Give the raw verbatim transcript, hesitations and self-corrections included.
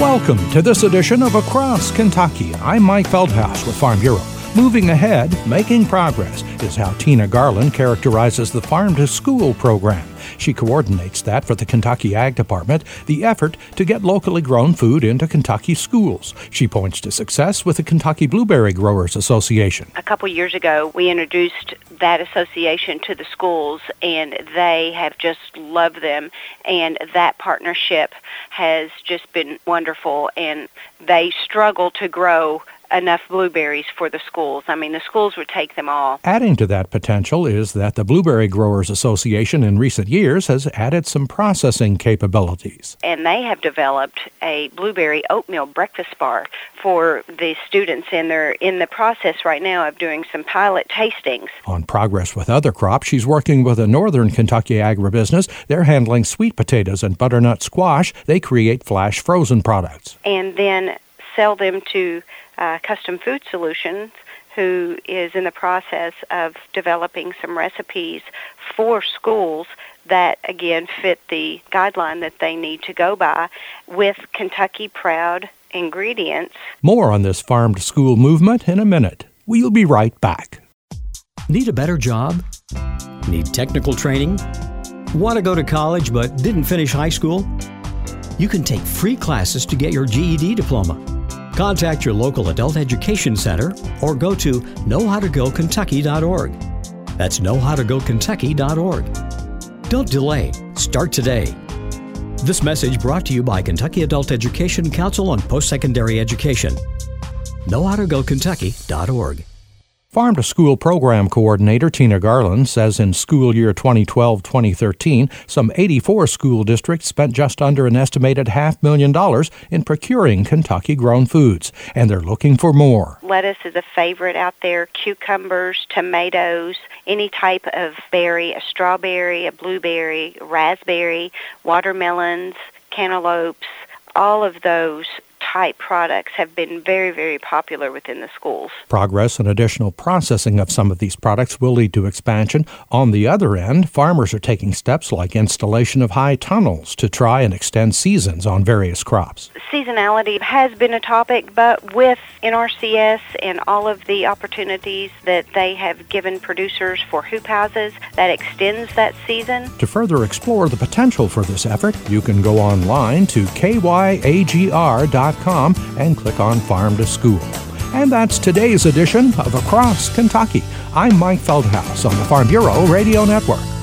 Welcome to this edition of Across Kentucky. I'm Mike Feldhaus with Farm Bureau. Moving ahead, making progress is how Tina Garland characterizes the Farm to School program. She coordinates that for the Kentucky Ag Department, the effort to get locally grown food into Kentucky schools. She points to success with the Kentucky Blueberry Growers Association. A couple years ago, we introduced that association to the schools, and they have just loved them, and that partnership has just been wonderful, and they struggle to grow enough blueberries for the schools. I mean, the schools would take them all. Adding to that potential is that the Blueberry Growers Association in recent years has added some processing capabilities. And they have developed a blueberry oatmeal breakfast bar for the students, and they're in the process right now of doing some pilot tastings. On progress with other crops, she's working with a northern Kentucky agribusiness. They're handling sweet potatoes and butternut squash. They create flash frozen products. And then sell them to Uh, Custom Food Solutions, who is in the process of developing some recipes for schools that, again, fit the guideline that they need to go by with Kentucky Proud ingredients. More on this farm to school movement in a minute. We'll be right back. Need a better job? Need technical training? Want to go to college but didn't finish high school? You can take free classes to get your G E D diploma. Contact your local adult education center or go to know how to go kentucky dot org. That's know how to go kentucky dot org. Don't delay. Start today. This message brought to you by Kentucky Adult Education Council on Post-Secondary Education. know how to go kentucky dot org. Farm to School Program Coordinator Tina Garland says in school year twenty twelve twenty thirteen, some eighty-four school districts spent just under an estimated half million dollars in procuring Kentucky-grown foods, and they're looking for more. Lettuce is a favorite out there, cucumbers, tomatoes, any type of berry, a strawberry, a blueberry, raspberry, watermelons, cantaloupes, all of those type products have been very, very popular within the schools. Progress and additional processing of some of these products will lead to expansion. On the other end, farmers are taking steps like installation of high tunnels to try and extend seasons on various crops. Seasonality has been a topic, but with N R C S and all of the opportunities that they have given producers for hoop houses, that extends that season. To further explore the potential for this effort, you can go online to K Y A G R dot com and click on Farm to School. And that's today's edition of Across Kentucky. I'm Mike Feldhaus on the Farm Bureau Radio Network.